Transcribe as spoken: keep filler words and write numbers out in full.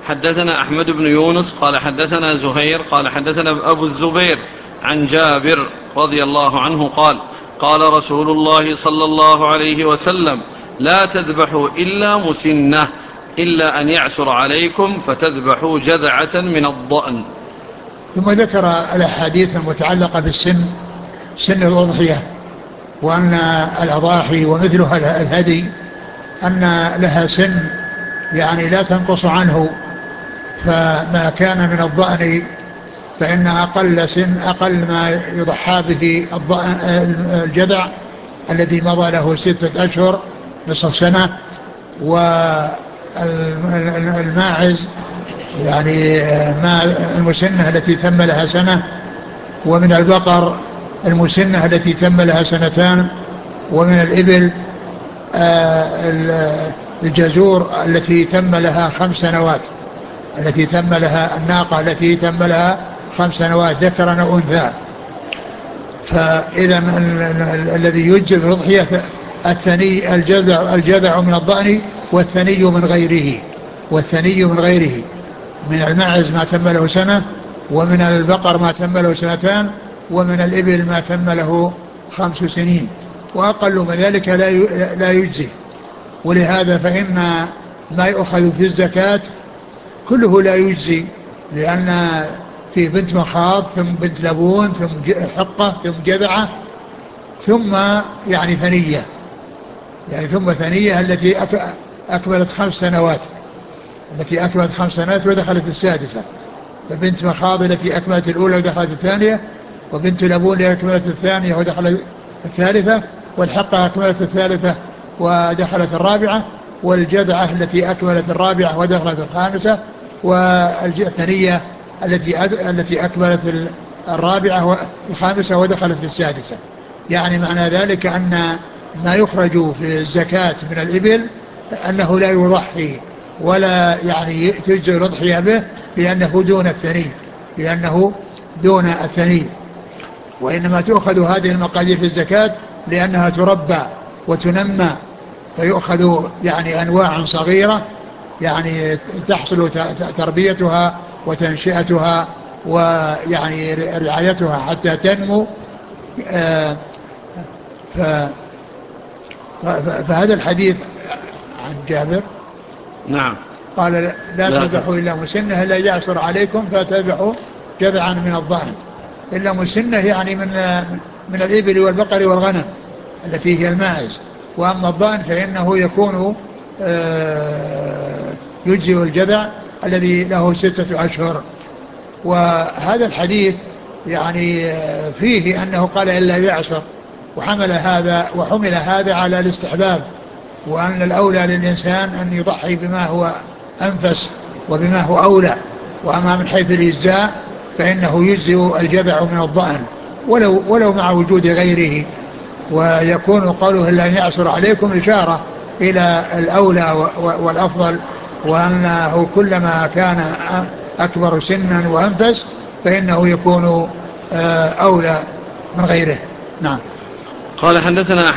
حدثنا أحمد بن يونس قال حدثنا زهير قال حدثنا أبو الزبير عن جابر رضي الله عنه قال قال رسول الله صلى الله عليه وسلم لا تذبحوا إلا مسنة إلا أن يعسر عليكم فتذبحوا جذعة من الضأن. ثم ذكر الأحاديث المتعلقة بالسن، سن الأضحية، وأن الأضاحي ومثلها الهدي أن لها سن يعني لا تنقص عنه، فما كان من الضأن فإن أقل سن أقل ما يضحى به الجذع الذي مضى له ستة أشهر نصف سنة، والماعز يعني ما المسنة التي تم لها سنة، ومن البقر المسنة التي تم لها سنتان، ومن الإبل الجزور التي تم لها خمس سنوات، التي تم لها الناقة التي تم لها خمس سنوات ذكرا أو أنثى. فإذا الذي يجزي بالأضحية الثني الجذع الجذع من الضأن والثني من غيره، والثني من غيره من الماعز ما تم له سنة، ومن البقر ما تم له سنتان، ومن الإبل ما تم له خمس سنين، وأقل من ذلك لا يجزي. ولهذا فإن ما يؤخذ في الزكاة كله لا يجزي، لأن في بنت مخاض ثم بنت لبون ثم حقة ثم جذعة ثم يعني ثنية، يعني ثم ثنية التي أكملت خمس سنوات، التي أكملت خمس سنوات ودخلت السادسة، فبنت مخاض التي أكملت الأولى ودخلت الثانية، وبنت لبون التي أكملت الثانية ودخلت الثالثة، والحقة أكملت الثالثة ودخلت الرابعة، والجذعة التي أكملت الرابعة ودخلت الخامسة، والثنية التي التي أكملت الرابعة والخامسة ودخلت في السادسة. يعني معنى ذلك أن ما يخرج في الزكاة من الإبل أنه لا يضحي ولا يعني تجزي الأضحية به، لأنه دون الثني، لأنه دون الثني، وإنما تؤخذ هذه المقادير في الزكاة لأنها تربى وتنمى، فيؤخذ يعني أنواع صغيرة يعني تحصل تربيتها وتنشئتها ويعني رعايتها حتى تنمو. آه فهذا الحديث عن جابر نعم قال لا تذبحوا إلا مسنة إلا يعسر عليكم فتذبحوا جذعا من الضأن، إلا مسنة يعني من من الإبل والبقر والغنم التي هي الماعز، وأما الضأن فإنه يكون يجزئ الجذع الذي له ستة أشهر. وهذا الحديث يعني فيه أنه قال إلا يعسر، وحمل هذا وحمل هذا على الاستحباب، وأن الأولى للإنسان أن يضحي بما هو أنفس وبما هو أولى، وأما من حيث الإجزاء فإنه يجزئ الجذع من الضأن ولو, ولو مع وجود غيره. ويكون قوله إلا أن يعسر عليكم إشارة إلى الأولى والأفضل، وأنه كلما كان أكبر سنا وأنفس فإنه يكون أولى من غيره. نعم. قال حدثنا